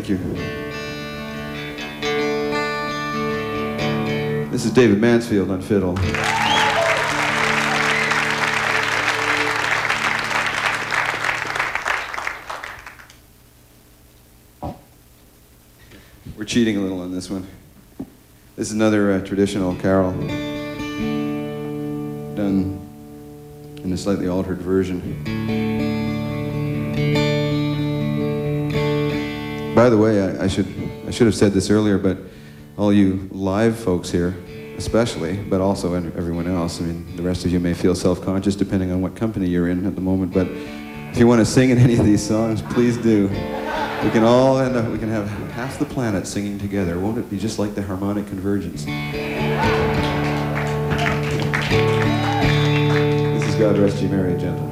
Thank you. This is David Mansfield on fiddle. We're cheating a little on this one. This is another traditional carol done in a slightly altered version. By the way, I should have said this earlier, but all you live folks here, especially, but also everyone else, I mean, the rest of you may feel self-conscious depending on what company you're in at the moment, but if you want to sing in any of these songs, please do. We can all end up, we can have half the planet singing together. Won't it be just like the harmonic convergence? This is God Rest Ye Merry Gentlemen.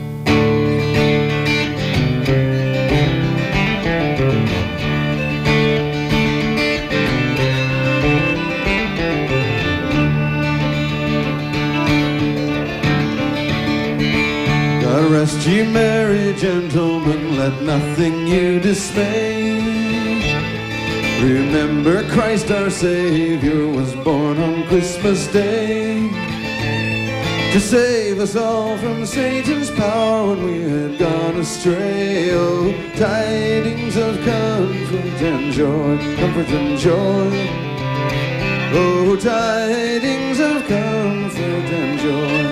God rest ye merry gentlemen, let nothing you dismay. Remember Christ our Savior was born on Christmas Day to save us all from Satan's power when we had gone astray. Oh, tidings of comfort and joy, comfort and joy. Oh, tidings of comfort and joy.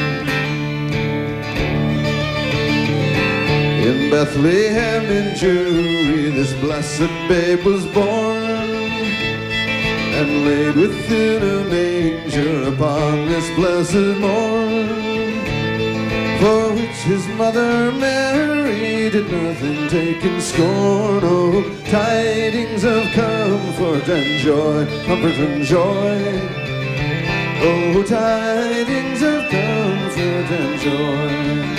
In Bethlehem in Jewry this blessed babe was born, and laid within a manger upon this blessed morn, for which his mother Mary did nothing take in scorn. Oh, tidings of comfort and joy, comfort and joy. Oh, tidings of comfort and joy.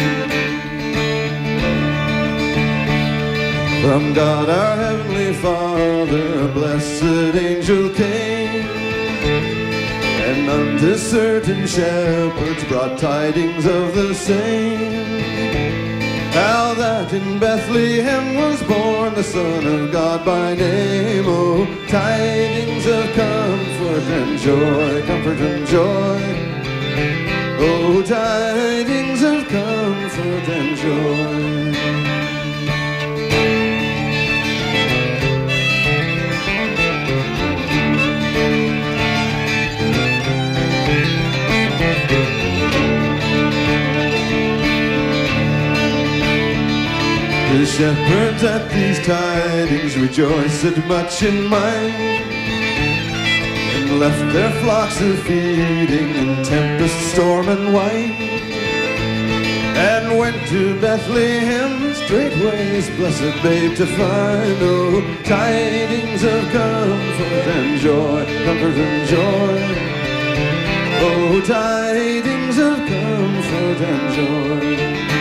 From God our Heavenly Father a blessed angel came, and unto certain shepherds brought tidings of the same, how that in Bethlehem was born the Son of God by name. Oh, tidings of comfort and joy, comfort and joy. Oh, tidings of comfort and joy. The shepherds at these tidings rejoiced much in mind, and left their flocks a-feeding in tempest, storm, and wind, and went to Bethlehem straightway his blessed babe to find. Oh, tidings of comfort and joy, comfort and joy. Oh, tidings of comfort and joy.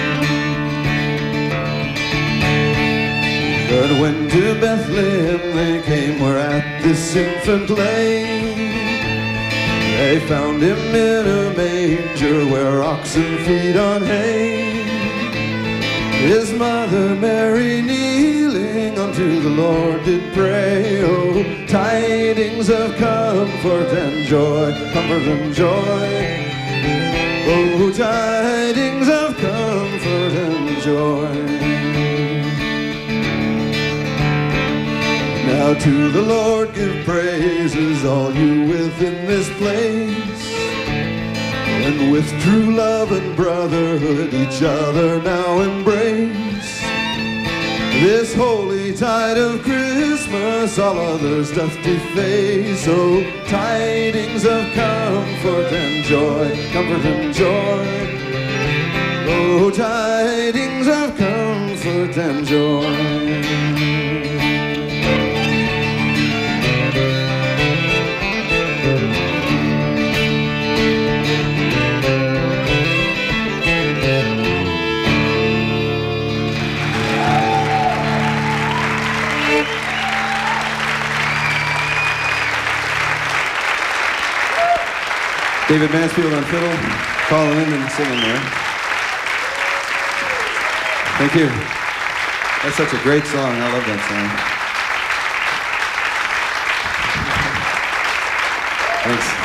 But when to Bethlehem they came, whereat this infant lay, they found him in a manger where oxen feed on hay, his mother Mary kneeling unto the Lord did pray. Oh, tidings of comfort and joy, comfort and joy. Oh, tidings of comfort and joy. Now to the Lord give praises, all you within this place, and with true love and brotherhood each other now embrace. This holy tide of Christmas all others doth deface. Oh, tidings of comfort and joy, comfort and joy. Oh, tidings of comfort and joy. David Mansfield on fiddle, Colin Linden singing there. Thank you. That's such a great song. I love that song. Thanks.